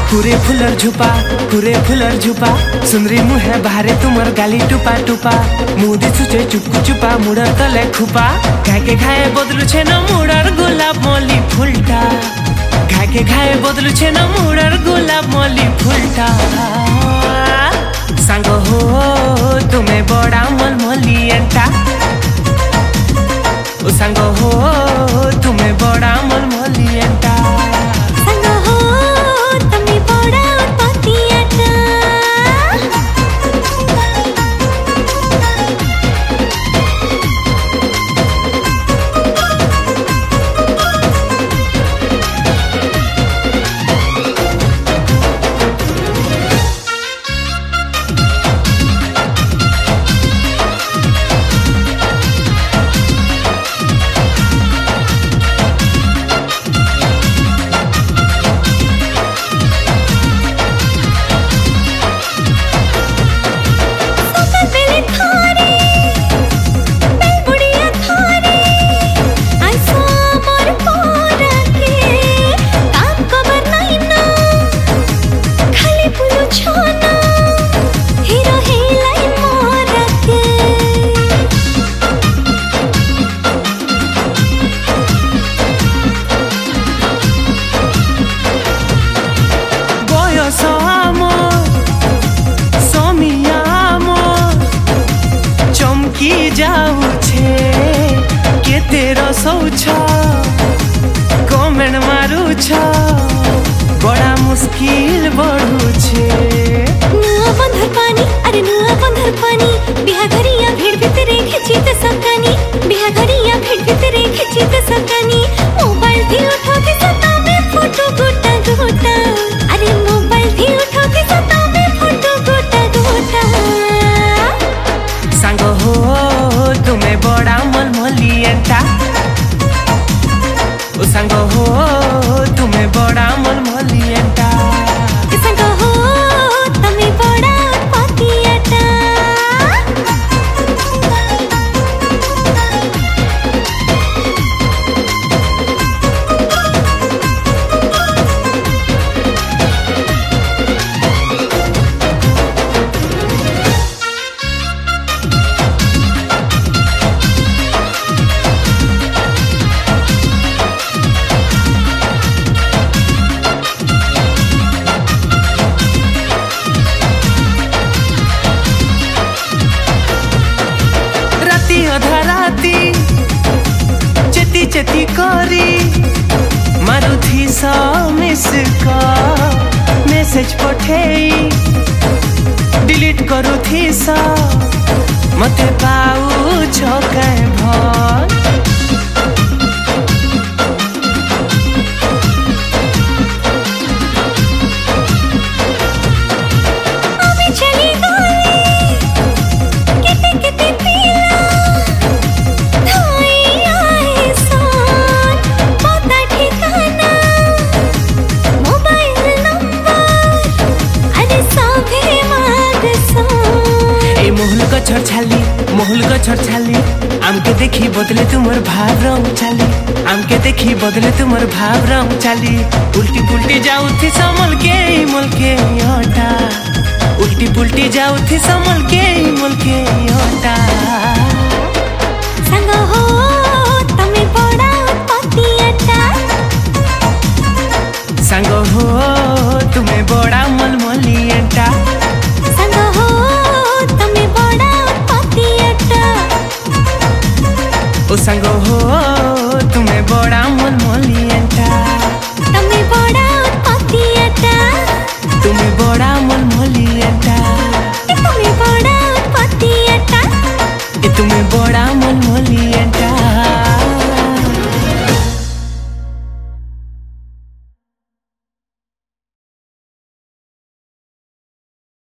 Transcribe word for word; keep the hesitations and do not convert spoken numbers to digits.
कुरे Fuller झुपा कुरे Fuller झुपा सुंदरी मुहे बाहरे तुमर गाली टुपा टुपा मुदी सुचे चुपकु चुपा मुड़र तले खुपा घाय के घाय बदलु छे न मुड़र गोलाप मली फुलटा घाय के घाय बदलु छे न मुड़र गोलाप मली फुलटा सांग हो तुम्हें बड़ा मलमली एंटा ओ सांग हो तुम्हें बड़ा मलमली एंटा कमेंट मारू छ बड़ा मुश्किल बढ़ू छे नुआ बंधर पानी अरे नुआ बंधर पानी बिहा घरिया भीड़ भितरे खिची त सकानी बिहा घरिया भीड़ भितरे खिची त सकानी मोबाइल थी उठो के सता में फोटो गोटा गोटा अरे मोबाइल थी उठो के सता में फोटो गोटा गोटा सांग हो तुम्हें बड़ा मलमली एंटा ओ सांग हो तुम्हें बड़ा मलमली एंटा सांग हो तुम्हें बड़ा उत्पत्ति एंटा धराती चेती चेती करी मारुथी सा मिस का मैसेज पठेई डिलीट करुथी सा मते पाऊ छ काहे भल गछर छाली मोहुल गछर छाली आमके देखी बदले तुमर भाव रंग चाली आमके देखी बदले तुमर भाव रंग चाली उल्टी पुल्टी जाऊ थी समल के मोल के हटा उल्टी पुल्टी जाऊ थी समल के मोल के हटा संग हो तमे बड़ा उत्पत्ति एंटा संग हो तुम्हें बड़ा मलमली एंटा ओ संग हो तुम्हें बड़ा मलमली एंटा तुम्हें बड़ा उत्पत्ति एंटा तुम्हें बड़ा